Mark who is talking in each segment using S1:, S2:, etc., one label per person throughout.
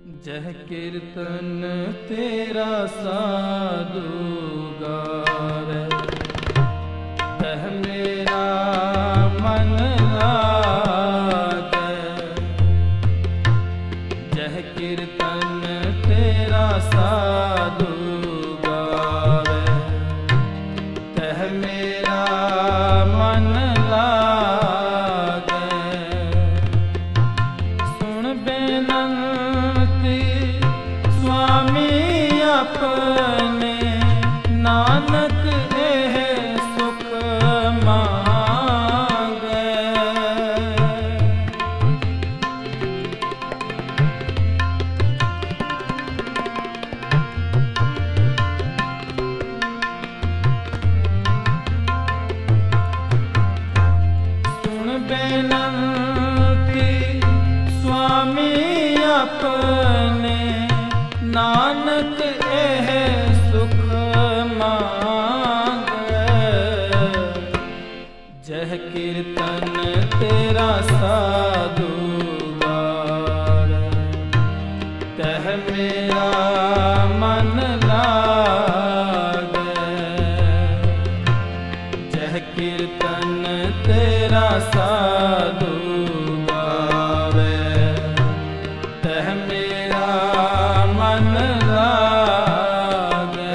S1: जह कीर्तन तेरा साधु गावे, तह मेरा मन लागे। जह कीर्तन तेरा साधु गावे, तह मेरा मन लागे। सुन बेनंती स्वामी अपने, नानक एह सुख मांगे। सुन बेनंती स्वामी अपने, नानक एह सुख मांगे। जह कीर्तन तेरा साधु गावे, तह मेरा मन लागे। जह कीर्तन तेरा साधु गावे, तह मेरा मन लागे।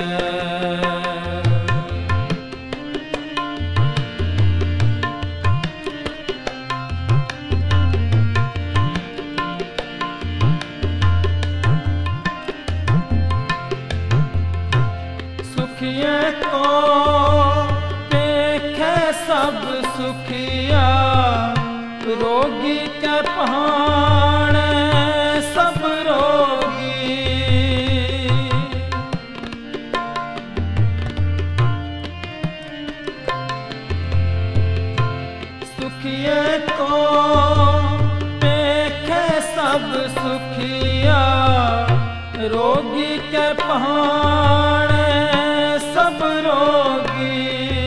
S1: सुखिए को देखे सब सुखिया, रोगी के पहाड़े सब रोगी। सुखिए को देखे सब सुखिया, रोगी के पहाड़े सब रोगी।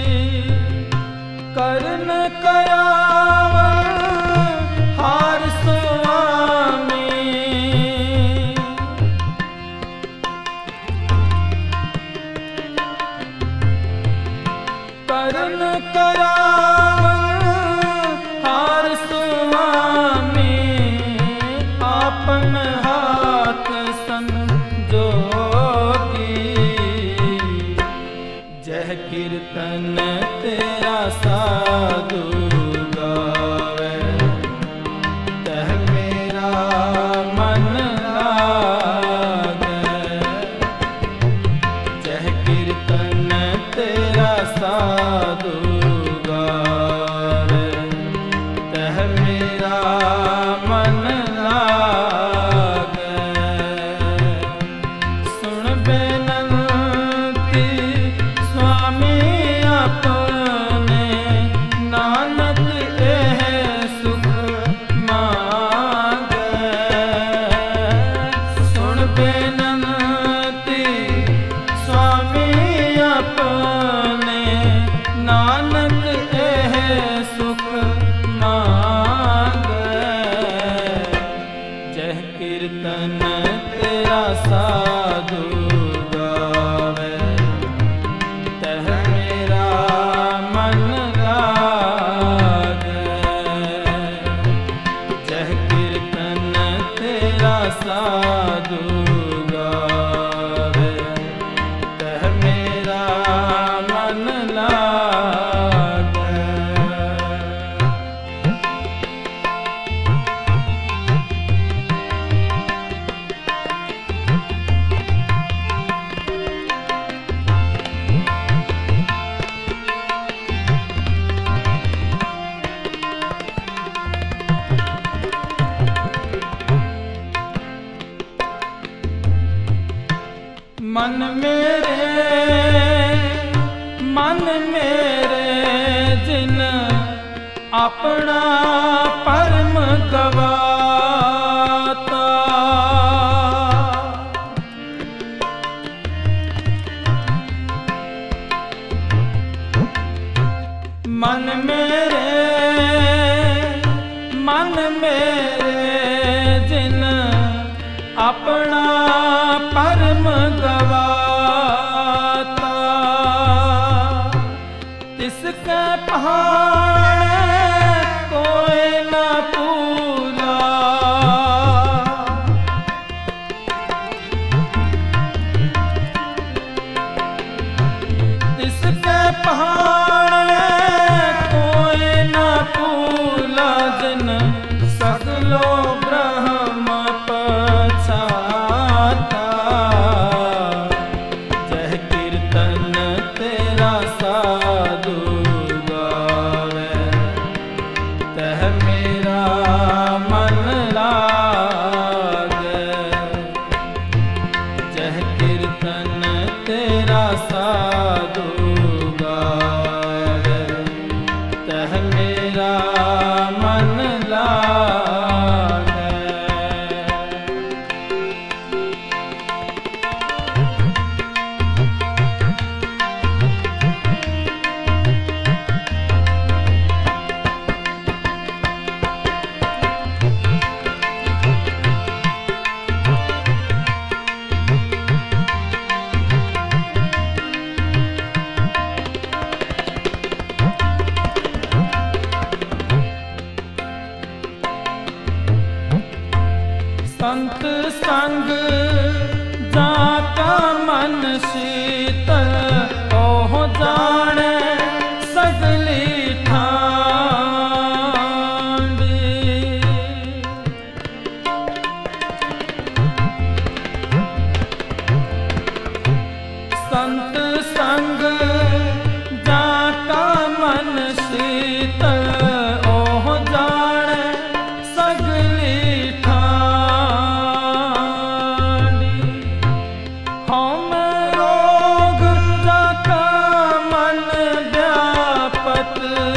S1: कर्ण करावन हार स्वामी, कर्ण करावन हार स्वामी। आपन हाथ संजोगी, जह कीर्तन तेरा साधु गावे, तह मेरा मन लागे। जह कीर्तन तेरा साधु गावे, तह मेरा मन लागे। सुन बेनंती स्वामी अपने, नानक एह सुख मांगे। सुन बेनंती स्वामी अपने, नानक एह सुख मांगे। जह कीर्तन तेरा साधु गावे, तह मेरा मन लागे। जह कीर्तन तेरा साधु गावे, तह मेरा मन लागे। मन मेरे जिन अपना परम गवाता। मन मेरे जिन अपना परम गवाता, तिसके पहाड़ कोई न पूला। तिसके पहाड़ कोई न पूला, जिन सगलो ब्रह्म पछाता। जह कीर्तन तेरा साधु गावे, तह मेरा मन लागे। जह कीर्तन तेरा साधु गावे, तह मेरा मन लागे। संत संग जाका मन शीतल, ओह जाने सगली ठांडी। संत संग जाका मन शीतल, ओह जाने सगली हम रोग जाका मन व्यापत।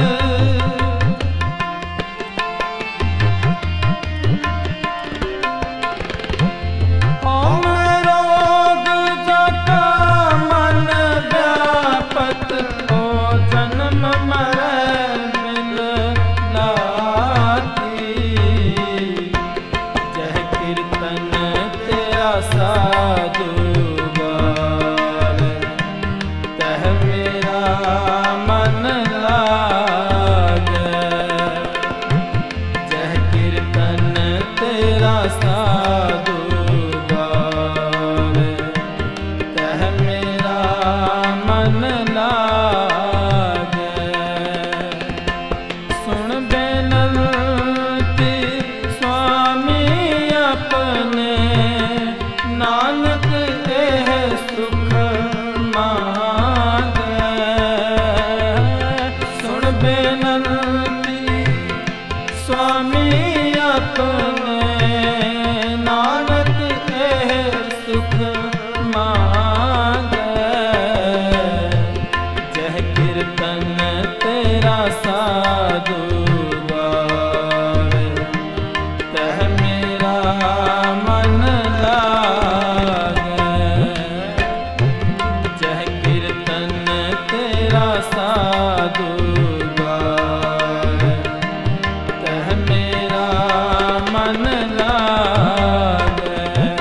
S1: हम रोग जाका मन व्यापत, ओ जन्म मरे मिल लाती। जह कीर्तन तेरा साधु गावे, तह मेरा मन लागे। जह कीर्तन तेरा साधु गावे, तह मेरा मन लागे। सुन बेनती स्वामी अपने, नानक एह सुख मांगे। सुन बेनती स्वामी अपने, नानक एह सुख मांगे। जह कीर्तन तेरा साधु गावे, तह मेरा मन लागे। जह कीर्तन तेरा साधु गावे, तह मेरा मन लागे।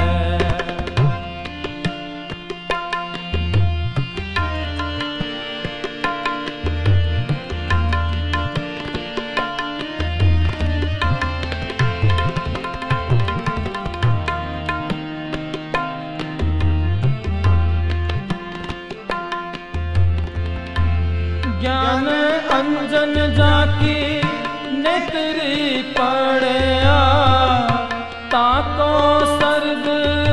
S1: ज्ञान अंजन जाकी नेत्री पड़या, ताको सर्ग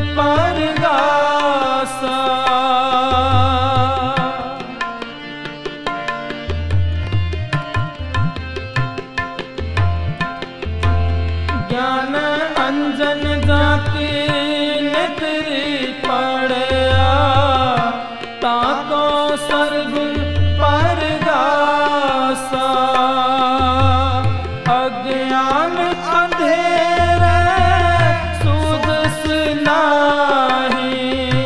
S1: परगासा। ज्ञान अंजन जाकी नेत्री पड़या, ताको सर्ग परगासा। अज्ञान अंधेरे सूझस नाही,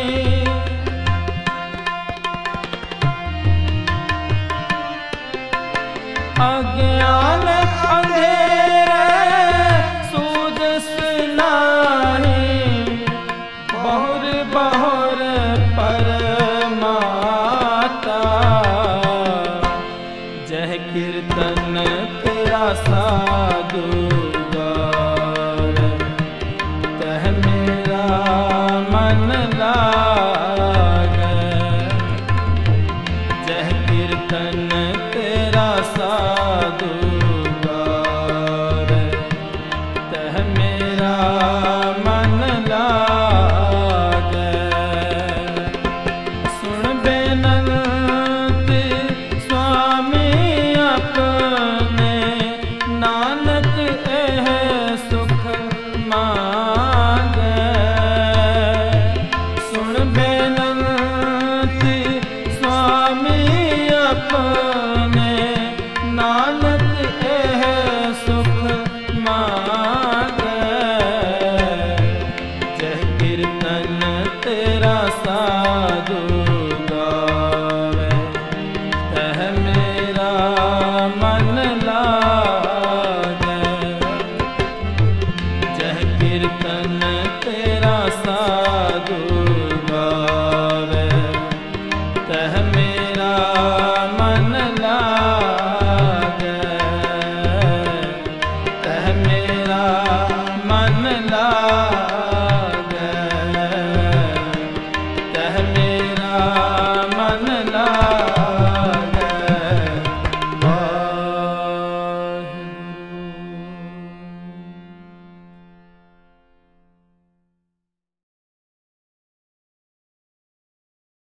S1: अज्ञान अंधेरे सूझस नाही। मेरा मन लागे। सुन बेनंती स्वामी अपने, नानक एह सुख मा